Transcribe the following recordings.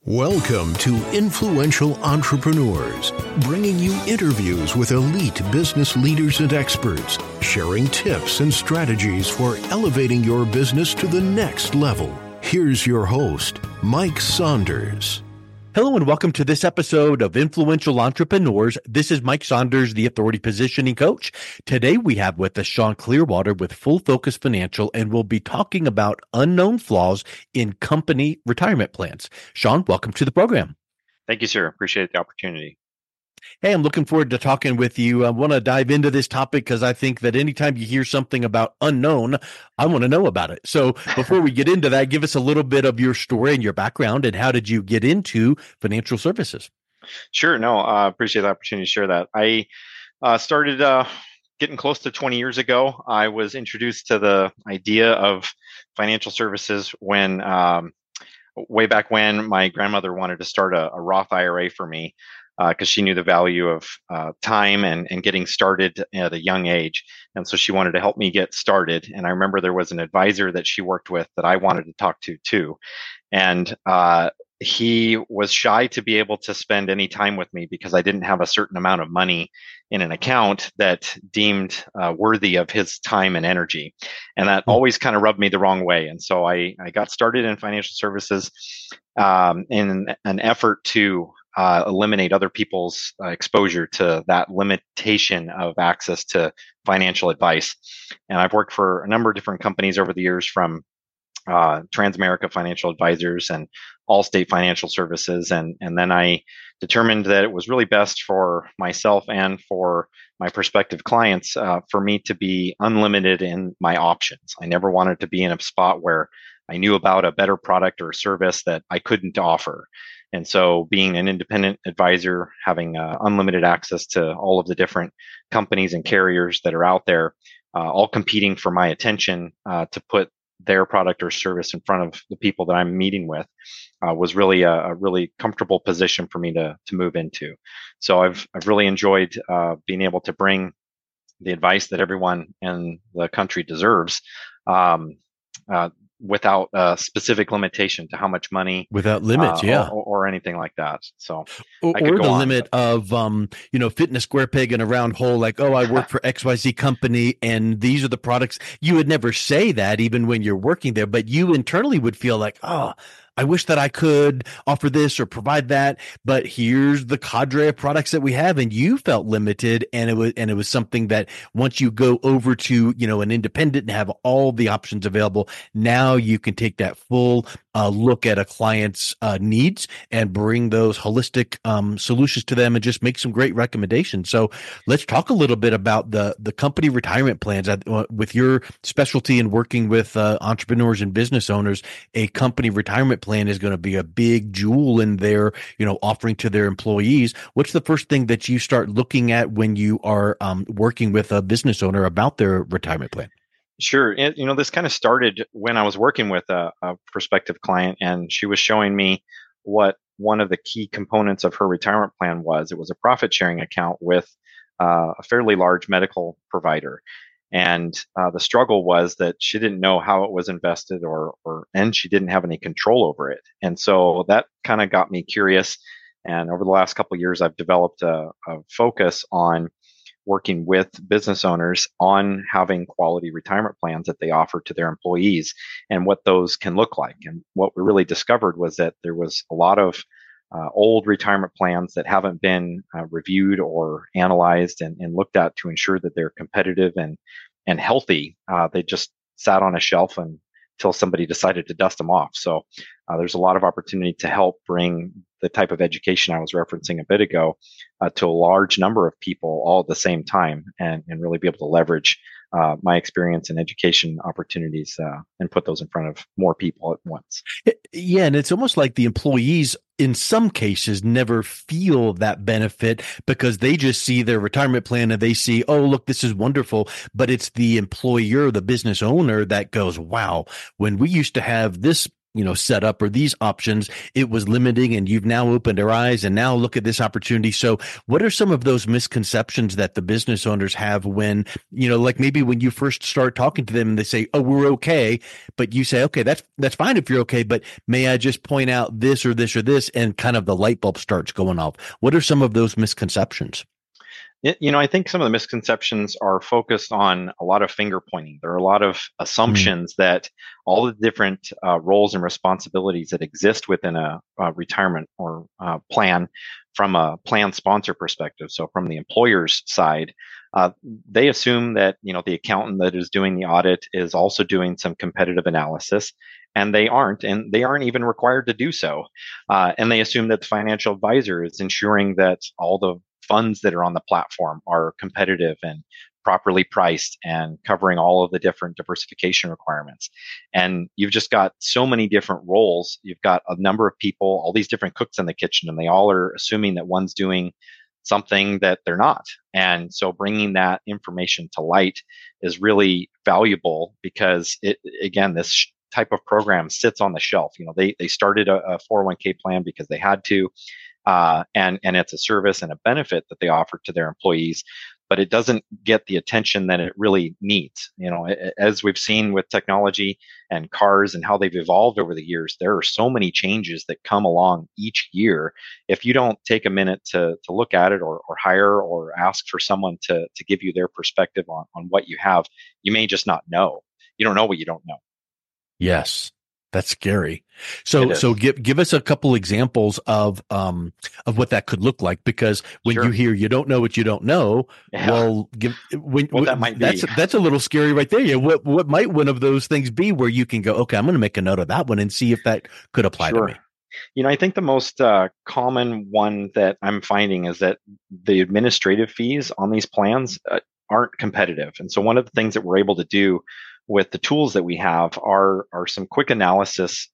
Welcome to Influential Entrepreneurs, bringing you interviews with elite business leaders and experts, sharing tips and strategies for elevating your business to the next level. Here's your host, Mike Saunders. Hello and welcome to this episode of Influential Entrepreneurs. This is Mike Saunders, the Authority Positioning Coach. Today we have with us Sean Clearwater with Full Focus Financial, and we'll be talking about unknown flaws in company retirement plans. Sean, welcome to the program. Thank you, sir. Appreciate the opportunity. Hey, I'm looking forward to talking with you. I want to dive into this topic because I think that anytime you hear something about unknown, I want to know about it. So before we get into that, give us a little bit of your story and your background and how did you get into financial services? Sure. No, I appreciate the opportunity to share that. I started getting close to 20 years ago. I was introduced to the idea of financial services when way back when my grandmother wanted to start a Roth IRA for me. Because she knew the value of time and getting started at a young age. And so she wanted to help me get started. And I remember there was an advisor that she worked with that I wanted to talk to too. And he was shy to be able to spend any time with me because I didn't have a certain amount of money in an account that deemed worthy of his time and energy. And that always kind of rubbed me the wrong way. And so I got started in financial services in an effort to eliminate other people's exposure to that limitation of access to financial advice. And I've worked for a number of different companies over the years, from Transamerica Financial Advisors and Allstate Financial Services. And then I determined that it was really best for myself and for my prospective clients for me to be unlimited in my options. I never wanted to be in a spot where I knew about a better product or service that I couldn't offer. And so being an independent advisor, having unlimited access to all of the different companies and carriers that are out there, all competing for my attention to put their product or service in front of the people that I'm meeting with, was really a really comfortable position for me to move into. So I've really enjoyed being able to bring the advice that everyone in the country deserves, without a specific limitation to how much money, without limits, or anything like that. So, or the limit of, fitting a square peg in a round hole, like, oh, I work for XYZ company and these are the products. You would never say that even when you're working there, but you internally would feel like, oh, I wish that I could offer this or provide that, but here's the cadre of products that we have, and you felt limited, and it was something that once you go over to, an independent and have all the options available, now you can take that full look at a client's needs and bring those holistic solutions to them and just make some great recommendations. So let's talk a little bit about the company retirement plans. With your specialty in working with entrepreneurs and business owners, a company retirement plan is going to be a big jewel in their, offering to their employees. What's the first thing that you start looking at when you are working with a business owner about their retirement plan? Sure. This kind of started when I was working with a prospective client, and she was showing me what one of the key components of her retirement plan was. It was a profit sharing account with a fairly large medical provider. And the struggle was that she didn't know how it was invested and she didn't have any control over it. And so that kind of got me curious. And over the last couple of years, I've developed a focus on working with business owners on having quality retirement plans that they offer to their employees and what those can look like. And what we really discovered was that there was a lot of old retirement plans that haven't been reviewed or analyzed and looked at to ensure that they're competitive and healthy. They just sat on a shelf until somebody decided to dust them off. So there's a lot of opportunity to help bring the type of education I was referencing a bit ago to a large number of people all at the same time, and really be able to leverage my experience and education opportunities and put those in front of more people at once. Yeah, and it's almost like the employees in some cases never feel that benefit because they just see their retirement plan and they see, oh, look, this is wonderful. But it's the employer, the business owner that goes, wow, when we used to have this set up, or these options, it was limiting, and you've now opened our eyes, and now look at this opportunity. So what are some of those misconceptions that the business owners have when, like maybe when you first start talking to them and they say, oh, we're okay, but you say, okay, that's fine if you're okay, but may I just point out this or this or this, and kind of the light bulb starts going off. What are some of those misconceptions? I think some of the misconceptions are focused on a lot of finger pointing. There are a lot of assumptions that all the different roles and responsibilities that exist within a retirement or plan from a plan sponsor perspective. So from the employer's side, they assume that, the accountant that is doing the audit is also doing some competitive analysis. And they aren't even required to do so. And they assume that the financial advisor is ensuring that all the funds that are on the platform are competitive and properly priced and covering all of the different diversification requirements. And you've just got so many different roles. You've got a number of people, all these different cooks in the kitchen, and they all are assuming that one's doing something that they're not. And so bringing that information to light is really valuable because this type of program sits on the shelf. They started a 401k plan because they had to, and it's a service and a benefit that they offer to their employees, but it doesn't get the attention that it really needs. As we've seen with technology and cars and how they've evolved over the years, there are so many changes that come along each year. If you don't take a minute to look at it, or hire or ask for someone to give you their perspective on what you have, you may just not know. You don't know what you don't know. Yes. That's scary. So give us a couple examples of what that could look like, because when you hear you don't know what you don't know, that might be. That's a little scary right there. Yeah. What might one of those things be where you can go, okay, I'm going to make a note of that one and see if that could apply to me? I think the most common one that I'm finding is that the administrative fees on these plans aren't competitive. And so one of the things that we're able to do with the tools that we have are some quick analysis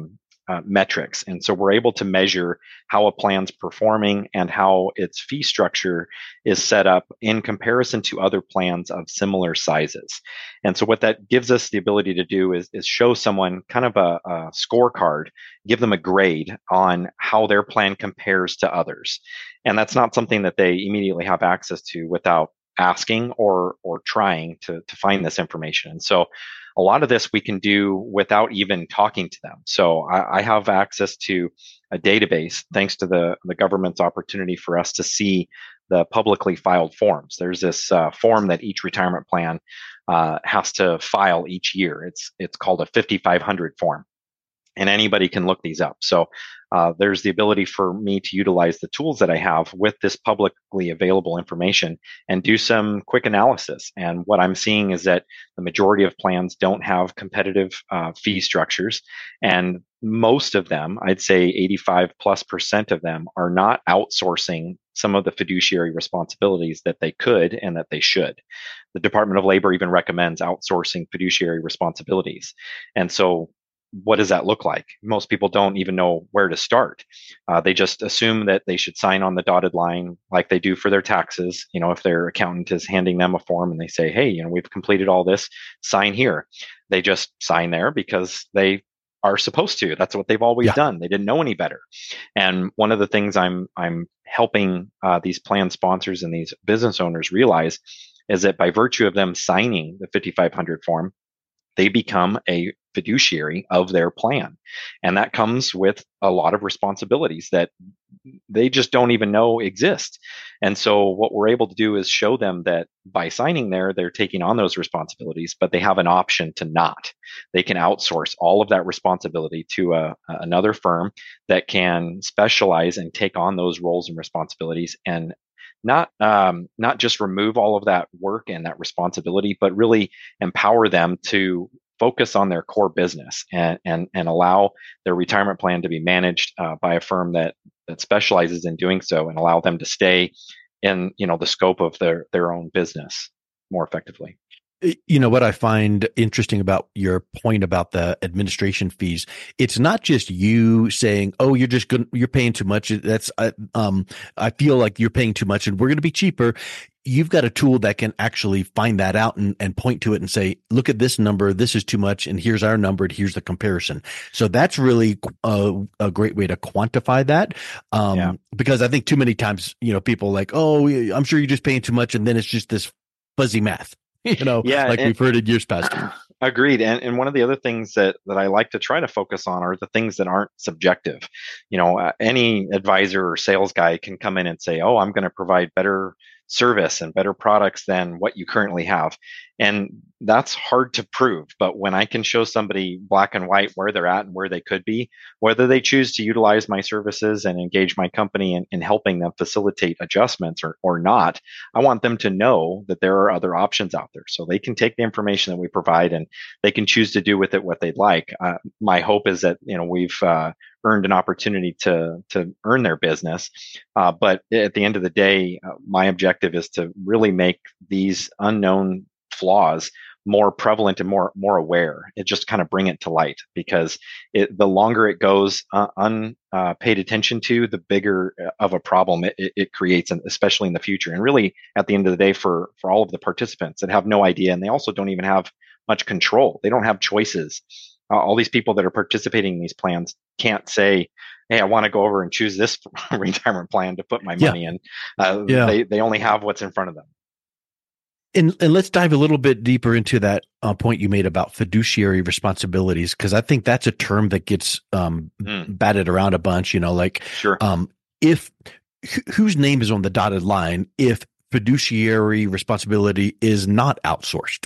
metrics. And so we're able to measure how a plan's performing and how its fee structure is set up in comparison to other plans of similar sizes. And so what that gives us the ability to do is show someone kind of a scorecard, give them a grade on how their plan compares to others. And that's not something that they immediately have access to without asking or trying to find this information. And so a lot of this we can do without even talking to them. So I have access to a database thanks to the government's opportunity for us to see the publicly filed forms. There's this form that each retirement plan has to file each year. It's called a 5500 form. And anybody can look these up. So there's the ability for me to utilize the tools that I have with this publicly available information and do some quick analysis. And what I'm seeing is that the majority of plans don't have competitive fee structures. And most of them, I'd say 85+% of them, are not outsourcing some of the fiduciary responsibilities that they could and that they should. The Department of Labor even recommends outsourcing fiduciary responsibilities. And so what does that look like? Most people don't even know where to start. They just assume that they should sign on the dotted line like they do for their taxes. If their accountant is handing them a form and they say, hey, we've completed all this, sign here. They just sign there because they are supposed to. That's what they've always done. They didn't know any better. And one of the things I'm helping these plan sponsors and these business owners realize is that by virtue of them signing the 5500 form, they become a fiduciary of their plan. And that comes with a lot of responsibilities that they just don't even know exist. And so what we're able to do is show them that by signing there, they're taking on those responsibilities, but they have an option to not. They can outsource all of that responsibility to another firm that can specialize and take on those roles and responsibilities, and not just remove all of that work and that responsibility, but really empower them to focus on their core business and allow their retirement plan to be managed by a firm that specializes in doing so, and allow them to stay in the scope of their own business more effectively. You know what I find interesting about your point about the administration fees? It's not just you saying, "Oh, you're just good, you're paying too much." I feel like you're paying too much, and we're going to be cheaper. You've got a tool that can actually find that out and point to it and say, "Look at this number. This is too much, and here's our number, and here's the comparison." So that's really a great way to quantify that. Yeah. Because I think too many times, people like, "Oh, I'm sure you're just paying too much," and then it's just this fuzzy math. Yeah, Like we've heard in years past. agreed. And one of the other things that I like to try to focus on are the things that aren't subjective. Any advisor or sales guy can come in and say, "Oh, I'm going to provide better service and better products than what you currently have." And that's hard to prove. But when I can show somebody black and white where they're at and where they could be, whether they choose to utilize my services and engage my company in helping them facilitate adjustments or not, I want them to know that there are other options out there. So they can take the information that we provide and they can choose to do with it what they'd like. My hope is that we've earned an opportunity to earn their business, but at the end of the day, my objective is to really make these unknown flaws more prevalent and more aware. It just kind of bring it to light, because the longer it goes unpaid attention to, the bigger of a problem it creates, and especially in the future. And really, at the end of the day, for all of the participants that have no idea, and they also don't even have much control. They don't have choices. All these people that are participating in these plans can't say, "Hey, I want to go over and choose this retirement plan to put my money in." They only have what's in front of them. And let's dive a little bit deeper into that point you made about fiduciary responsibilities, because I think that's a term that gets batted around a bunch. Sure. If whose name is on the dotted line if fiduciary responsibility is not outsourced?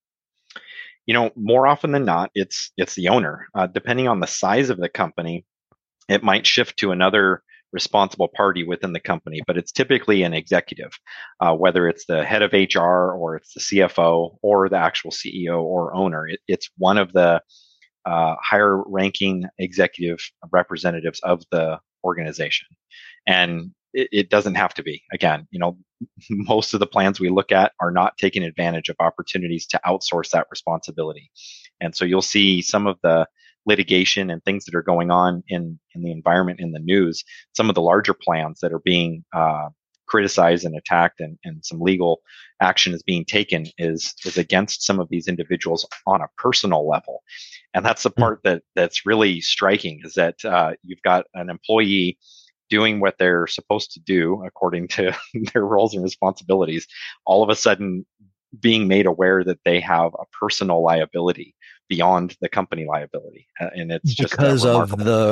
More often than not, it's the owner. Depending on the size of the company, it might shift to another responsible party within the company, but it's typically an executive, whether it's the head of HR or it's the CFO or the actual CEO or owner. It's one of the higher ranking executive representatives of the organization. And it doesn't have to be. Again, most of the plans we look at are not taking advantage of opportunities to outsource that responsibility. And so you'll see some of the litigation and things that are going on in the environment in the news. Some of the larger plans that are being criticized and attacked, and some legal action is being taken is against some of these individuals on a personal level. And that's the part that's really striking, is that you've got an employee doing what they're supposed to do according to their roles and responsibilities, all of a sudden being made aware that they have a personal liability beyond the company liability. And it's just because of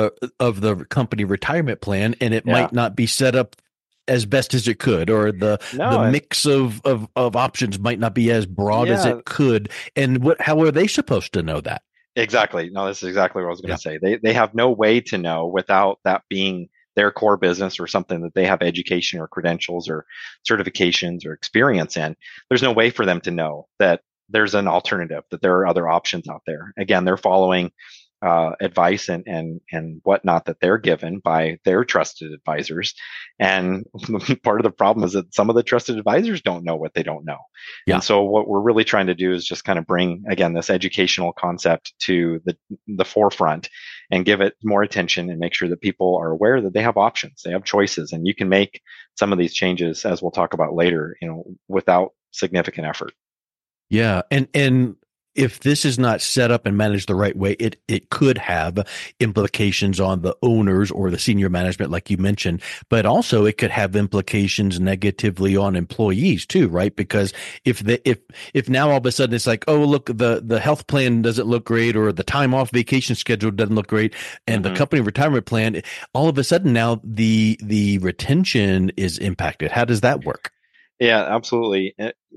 the company retirement plan, and it might not be set up as best as it could, or the mix of options might not be as broad as it could. And how are they supposed to know that? Exactly. No, this is exactly what I was going to say. They have no way to know without that being their core business or something that they have education or credentials or certifications or experience in. There's no way for them to know that there's an alternative, that there are other options out there. Again, they're following advice and whatnot that they're given by their trusted advisors. And part of the problem is that some of the trusted advisors don't know what they don't know. Yeah. And so what we're really trying to do is just kind of bring, again, this educational concept to the forefront and give it more attention and make sure that people are aware that they have options, they have choices, and you can make some of these changes, as we'll talk about later, without significant effort. Yeah. And if this is not set up and managed the right way, it could have implications on the owners or the senior management, like you mentioned, but also it could have implications negatively on employees too, right? Because if now all of a sudden it's like, oh, look, the health plan doesn't look great, or the time off vacation schedule doesn't look great, and the company retirement plan, all of a sudden now the retention is impacted. How does that work? Yeah, absolutely.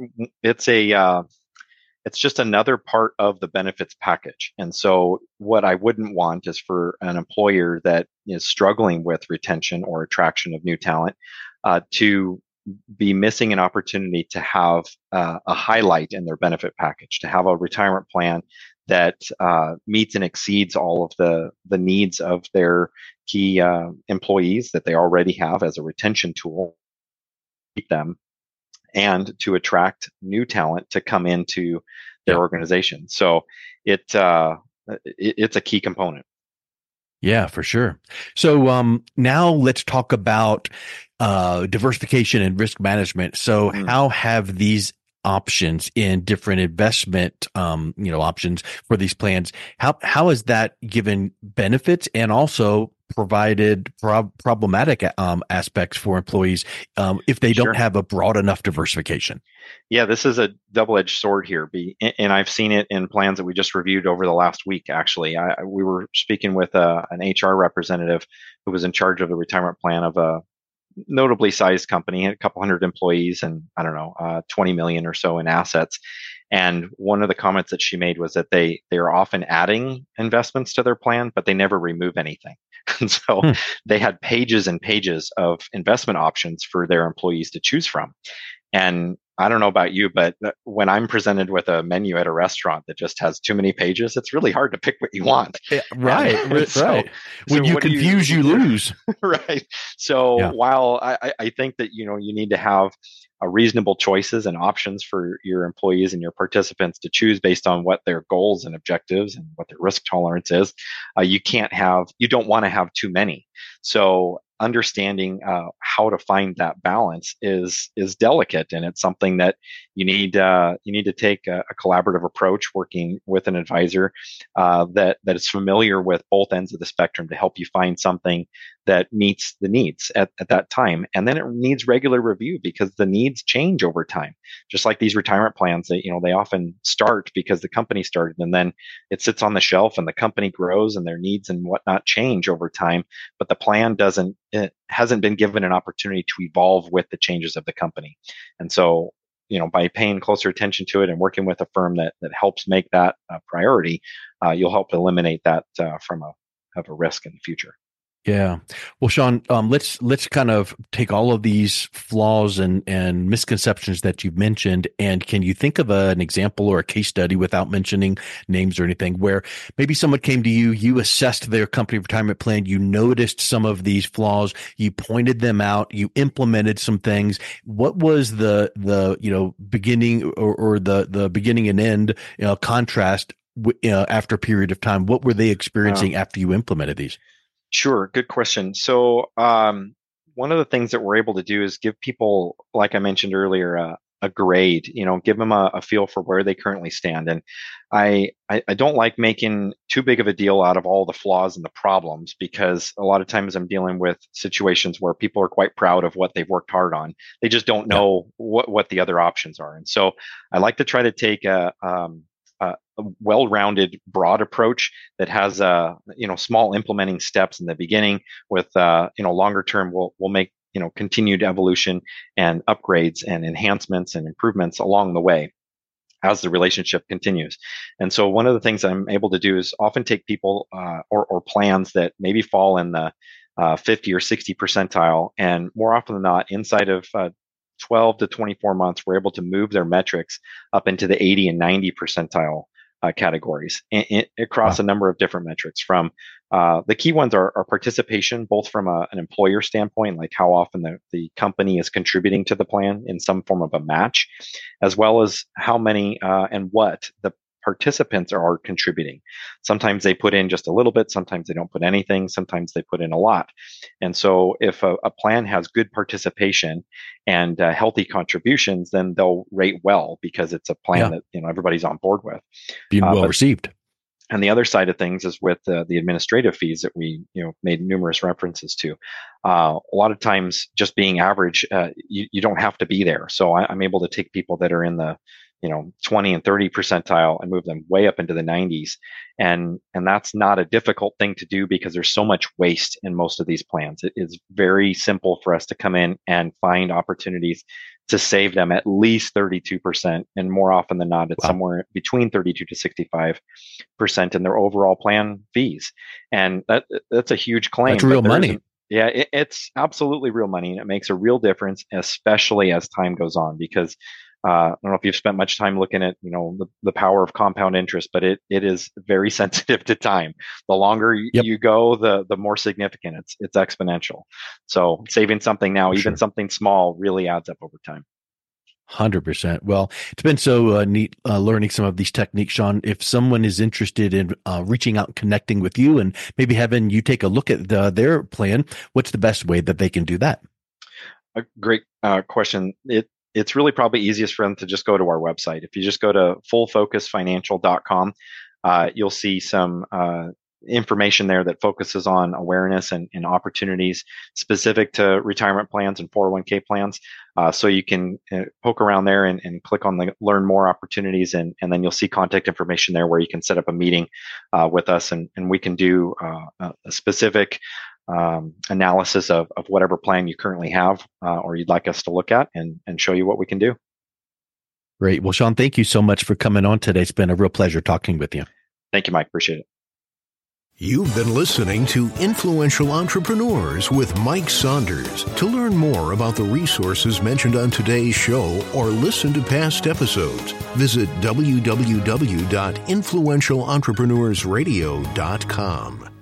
It's just another part of the benefits package. And so what I wouldn't want is for an employer that is struggling with retention or attraction of new talent to be missing an opportunity to have a highlight in their benefit package, to have a retirement plan that meets and exceeds all of the needs of their key employees that they already have as a retention tool, keep them. and to attract new talent to come into their Yeah. organization. So it's a key component. Yeah, for sure. So now let's talk about diversification and risk management. So Mm, how have these options in different investment options for these plans, how has that given benefits and also provided problematic aspects for employees if they don't sure. have a broad enough diversification? Yeah, this is a double-edged sword here, and I've seen it in plans that we just reviewed over the last week. Actually, we were speaking with an HR representative who was in charge of the retirement plan of a notably sized company, a couple hundred employees, and I don't know, 20 million or so in assets. And one of the comments that she made was that they are often adding investments to their plan, but they never remove anything. And so Hmm. they had pages and pages of investment options for their employees to choose from. And I don't know about you, but when I'm presented with a menu at a restaurant that just has too many pages, it's really hard to pick what you want. Yeah, And, right, and so, right. so When you what do you, confuse, you lose. right? So Yeah. while I think that, you need to have reasonable choices and options for your employees and your participants to choose based on what their goals and objectives and what their risk tolerance is, you don't want to have too many. So understanding how to find that balance is delicate, and it's something that you need to take a collaborative approach, working with an advisor that is familiar with both ends of the spectrum to help you find something that meets the needs at that time. And then it needs regular review because the needs change over time. Just like these retirement plans, they often start because the company started, and then it sits on the shelf and the company grows and their needs and whatnot change over time. But the plan it hasn't been given an opportunity to evolve with the changes of the company. And so, by paying closer attention to it and working with a firm that helps make that a priority, you'll help eliminate that from a risk in the future. Yeah. Well, Sean, let's kind of take all of these flaws and misconceptions that you've mentioned, and can you think of an example or a case study without mentioning names or anything where maybe someone came to you, you assessed their company retirement plan, you noticed some of these flaws, you pointed them out, you implemented some things. What was the beginning or the beginning and end contrast after a period of time? What were they Uh, experiencing after you implemented these? Sure, good question. So, one of the things that we're able to do is give people, like I mentioned earlier, a grade. Give them a feel for where they currently stand. And I don't like making too big of a deal out of all the flaws and the problems, because a lot of times I'm dealing with situations where people are quite proud of what they've worked hard on. They just don't Yeah. know what the other options are. And so I like to try to take a well-rounded, broad approach that has small implementing steps in the beginning. With longer term, we'll make continued evolution and upgrades and enhancements and improvements along the way as the relationship continues. And so one of the things I'm able to do is often take people or plans that maybe fall in the 50 or 60 percentile, and more often than not, inside of 12 to 24 months, we're able to move their metrics up into the 80 and 90 percentile categories across Wow. a number of different metrics. From the key ones are participation, both from an employer standpoint, like how often the company is contributing to the plan in some form of a match, as well as how many and what the participants are contributing. Sometimes they put in just a little bit, sometimes they don't put anything, sometimes they put in a lot. And so if a plan has good participation and healthy contributions, then they'll rate well because it's a plan Yeah. that everybody's on board with. Being well But received. and the other side of things is with the administrative fees that we made numerous references to. A lot of times, just being average, you don't have to be there. So I'm able to take people that are in the 20 and 30 percentile and move them way up into the 90s, and that's not a difficult thing to do because there's so much waste in most of these plans. It is very simple for us to come in and find opportunities to save them at least 32%, and more often than not, it's Wow. somewhere between 32 to 65% in their overall plan fees. And that's a huge That's claim, real but money. yeah, it's absolutely real money, and it makes a real difference, especially as time goes on. Because I don't know if you've spent much time looking at the power of compound interest, but it is very sensitive to time. The longer Yep, you go, the more significant it's exponential. So saving something now, for even sure. something small, really adds up over time. 100%. Well, it's been so neat learning some of these techniques, Sean. If someone is interested in reaching out and connecting with you and maybe having you take a look at their plan, what's the best way that they can do that? A great question. It's really probably easiest for them to just go to our website. If you just go to fullfocusfinancial.com, you'll see some information there that focuses on awareness and opportunities specific to retirement plans and 401k plans. So you can poke around there and click on the learn more opportunities, and then you'll see contact information there where you can set up a meeting with us, and we can do a specific analysis of whatever plan you currently have or you'd like us to look at, and show you what we can do. Great. Well, Sean, thank you so much for coming on today. It's been a real pleasure talking with you. Thank you, Mike. Appreciate it. You've been listening to Influential Entrepreneurs with Mike Saunders. To learn more about the resources mentioned on today's show or listen to past episodes, visit www.influentialentrepreneurssradio.com.